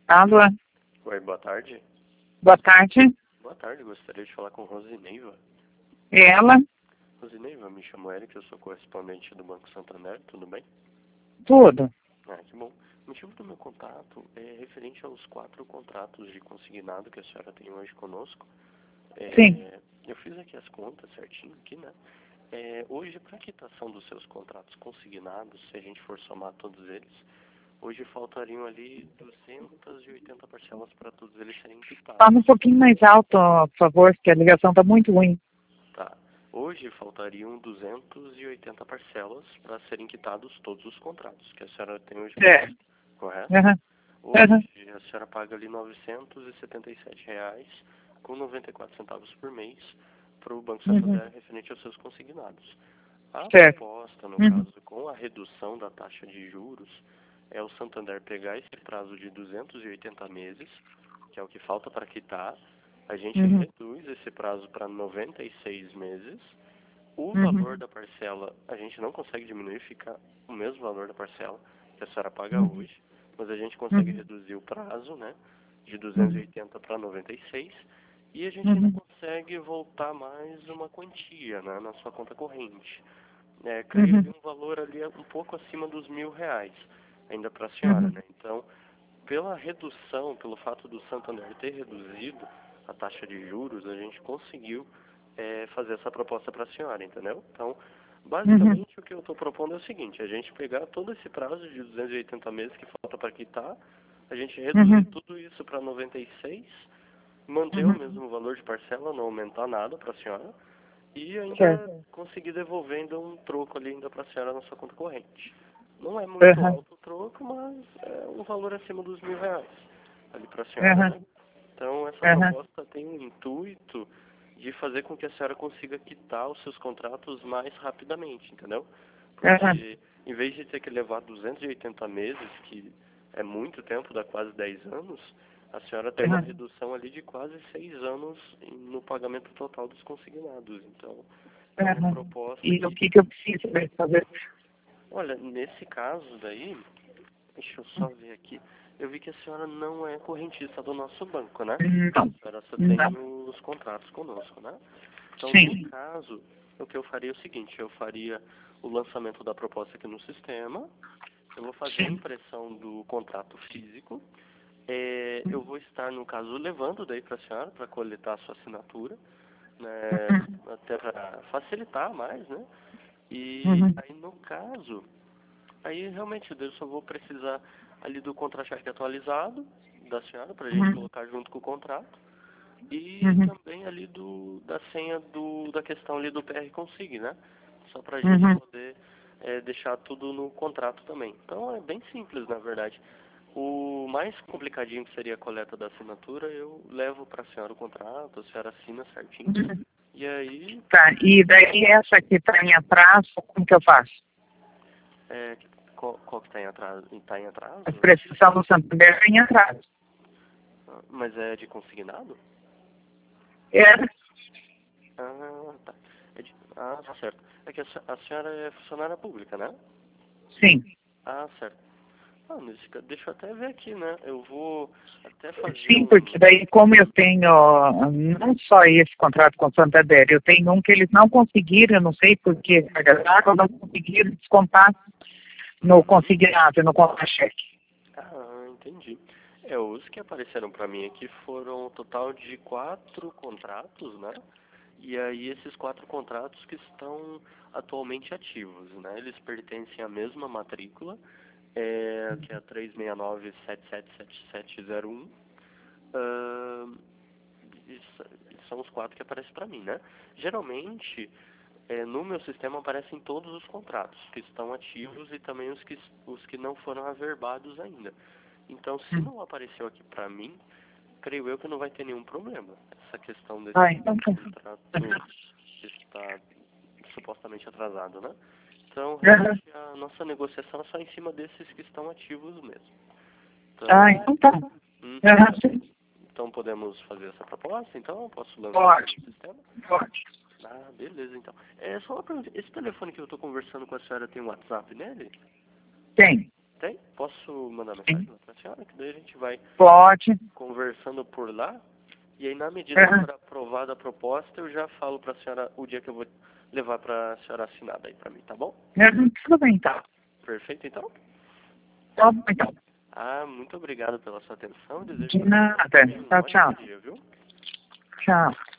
Alô? Oi, boa tarde. Boa tarde. Boa tarde, gostaria de falar com Rosineiva. Ela? Rosineiva, me chamo Eric, eu sou correspondente do Banco Santander, tudo bem? Tudo. Ah, que bom. O motivo do meu contato é referente aos 4 contratos de consignado que a senhora tem hoje conosco. Sim. Eu fiz aqui as contas certinho aqui, né? Hoje, para a quitação dos seus contratos consignados, se a gente for somar todos eles, hoje faltariam ali 280 parcelas para todos eles serem quitados. Fala um pouquinho mais alto, por favor, porque a ligação está muito ruim. Tá. Hoje faltariam 280 parcelas para serem quitados todos os contratos que a senhora tem hoje. É. Correto? Uhum. Hoje a senhora paga ali R$ 977,94 por mês para o Banco Santander referente aos seus consignados. A Certo. proposta, no caso, com a redução da taxa de juros, é o Santander pegar esse prazo de 280 meses, que é o que falta para quitar, a gente reduz esse prazo para 96 meses. O valor da parcela, a gente não consegue diminuir, fica o mesmo valor da parcela que a senhora paga hoje, mas a gente consegue reduzir o prazo, né, de 280 para 96, e a gente ainda consegue voltar mais uma quantia, né, na sua conta corrente. Cria um valor ali um pouco acima dos R$ 1.000, ainda para a senhora, né? Então, pela redução, pelo fato do Santander ter reduzido a taxa de juros, a gente conseguiu fazer essa proposta para a senhora, entendeu? Então, basicamente, o que eu estou propondo é o seguinte: a gente pegar todo esse prazo de 280 meses que falta para quitar, a gente reduzir tudo isso para 96, manter o mesmo valor de parcela, não aumentar nada para a senhora, e ainda conseguir devolvendo um troco ali ainda para a senhora na sua conta corrente. Não é muito alto o troco, mas é um valor acima dos R$ 1.000 ali para a senhora, né? Então, essa proposta tem o intuito de fazer com que a senhora consiga quitar os seus contratos mais rapidamente, entendeu? Porque, em vez de ter que levar 280 meses, que é muito tempo, dá quase 10 anos, a senhora tem uma redução ali de quase 6 anos no pagamento total dos consignados. Então, é uma proposta E o que eu preciso fazer? Olha, nesse caso daí, deixa eu só ver aqui. Eu vi que a senhora não é correntista do nosso banco, né? Não. A senhora só tem os contratos conosco, né? Então, no caso, o que eu faria é o seguinte: eu faria o lançamento da proposta aqui no sistema, eu vou fazer a impressão do contrato físico, eu vou estar, no caso, levando daí para a senhora, para coletar a sua assinatura, né? Até para facilitar mais, né? E aí, no caso, aí realmente eu só vou precisar ali do contra-cheque atualizado da senhora, para a gente colocar junto com o contrato, e também ali da senha da questão ali do PR Consig, né? Só para a gente poder deixar tudo no contrato também. Então é bem simples, na verdade. O mais complicadinho que seria a coleta da assinatura, eu levo para a senhora o contrato, a senhora assina certinho. E aí... Tá, e daí essa que está em atraso, como que eu faço? Qual que está em atraso? Tá em atraso? A prestação do Santander está em atraso. Mas é de consignado? Ah, tá. Tá certo. É que a senhora é funcionária pública, né? Sim. Ah, certo. Deixa eu até ver aqui, né? Eu vou até fazer Sim, porque daí como eu tenho não só esse contrato com o Santander, eu tenho um que eles não conseguiram, eu não sei por que, não conseguiram descontar no consignado, no contra-cheque. Ah, entendi. Os que apareceram para mim aqui foram um total de 4 contratos, né? E aí esses 4 contratos que estão atualmente ativos, né? Eles pertencem à mesma matrícula, que é a 369777701. São os 4 que aparecem para mim, né? Geralmente, no meu sistema aparecem todos os contratos que estão ativos e também os que não foram averbados ainda. Então, se não apareceu aqui para mim, creio eu que não vai ter nenhum problema. Essa questão desse contrato que está supostamente atrasado, né? Então, realmente, a nossa negociação é só em cima desses que estão ativos mesmo. Então tá. Então, podemos fazer essa proposta? Então, posso lançar no sistema? Pode. Ah, beleza, então. Só uma pergunta. Esse telefone que eu estou conversando com a senhora tem um WhatsApp nele? Tem. Tem? Posso mandar mensagem para a senhora? Que daí a gente vai Pode. conversando por lá. E aí, na medida que for aprovada a proposta, eu já falo para a senhora o dia que eu vou levar para a senhora assinada aí para mim, tá bom? Tudo bem, então. Perfeito, então? Tá bom, então. Ah, muito obrigado pela sua atenção. Desejo De nada. um Tchau, tchau. ótimo dia, viu? Tchau.